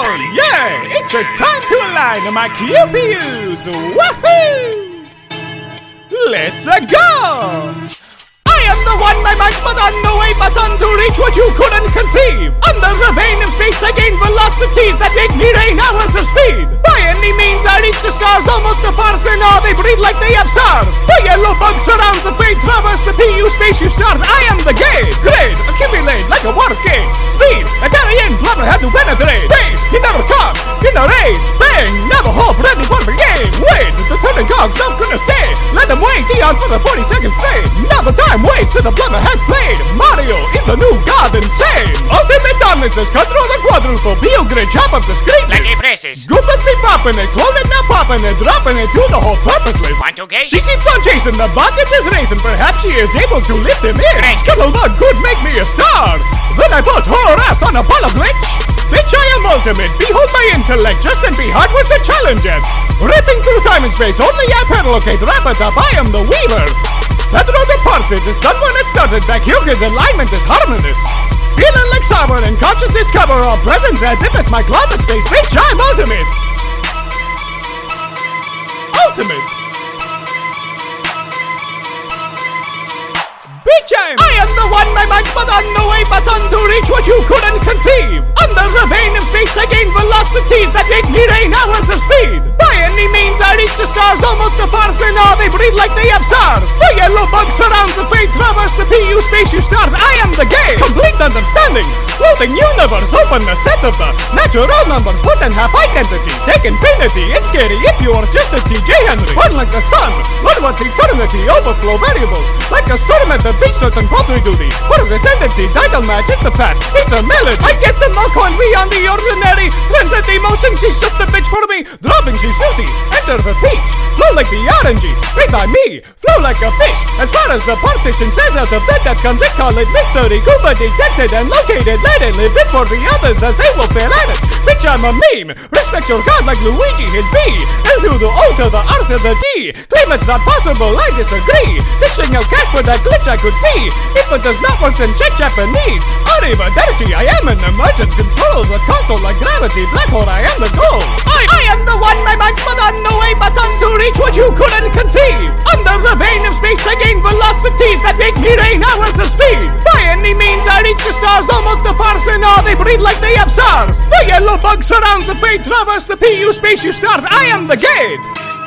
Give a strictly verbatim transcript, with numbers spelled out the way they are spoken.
Oh yeah, it's a time to align my Q P Us. Woohoo! Let's go! I am the one, my mind, but on the way button to reach what you couldn't conceive. Under the vein of space, I gain velocities that make me rain hours of speed. By any means, I reach the stars, almost a farce, and all they breathe like they have SARS. The yellow bug surrounds the fate, traverse the P U space you start. I am the gate. Grade, accumulate like a work gate. Speed, Italian blubber had to penetrate. Space, he never caught. In a race, bang, never hope, ready for the game. Wait, the turning cogs not gonna stay. Let them wait, Dion for the forty seconds straight. Now the time waits, so the blubber has played. Mario is the new god insane. Ultimate dominance, control the quadruple. P U grid, chop up the screen. Like he presses. Goombas be popping it, clone it now popping it, dropping it to the whole purposeless. Want to gauge? She keeps on chasing, the bucket is racing. Perhaps she is able to lift him in. Nice. Scuttlebug could make me a star. Then I put her ass on a ball of glitch. Bitch, I am ultimate. Behold my intellect. Just and be hard was the challenge yet. Ripping through time and space. Only I pedalocate. Wrap it up. I am the weaver. Pedro departed. It's done when it started. Back here, the alignment is harmonious. Feeling like sovereign and consciousness cover all presence as if it's my closet space. Bitch, I'm ultimate. Ultimate. Bitch, I'm I am the one, my mind, but on the way button to reach what you couldn't conceive. Under the vein of space, I gain velocities that make me rain hours of speed. By any means, I reach the stars, almost a farce, and all they breathe like they have SARS. The yellow bug surrounds the fate, traverse the P U space you start. I am the game. Complete understanding. Floating universe, open the set of the natural numbers, put in half identity. Take infinity. It's scary if you are just a T J Henry. Burn like the sun. Learn what's eternity. Overflow variables. Like a storm at the beach, certain poultry duty. What is this entity? Title match, it's the path. It's a melody. I get the more coins beyond the ordinary. Transcend emotion, she's just a bitch for me. Dropping, she's Susie. Enter the peach. Flow like the orangey. Read by me. Flow like a fish. As far as the partition says out of that, that comes it. Call it mystery. Cuba detected and located. Let it live it for the others as they will fail at it. Bitch, I'm a meme. Respect your god like Luigi, his B. L to the O to the R to the D. Claim it's not possible, I disagree. Dishing out cash for that glitch I could see. If it does not work, then check Japanese. Arrivederci, I am an emergent. Control the console like gravity. Black hole, I am the goal. I, I am the one, my mind's but on the way button to reach what you couldn't conceive. Under the vein of space, I gain velocities that make me rain hours of speed. By any means, I reach the stars, almost a farce, and all they breathe like they have SARS. The yellow bug surrounds the fate, traverse the P U space you start. I am the gate.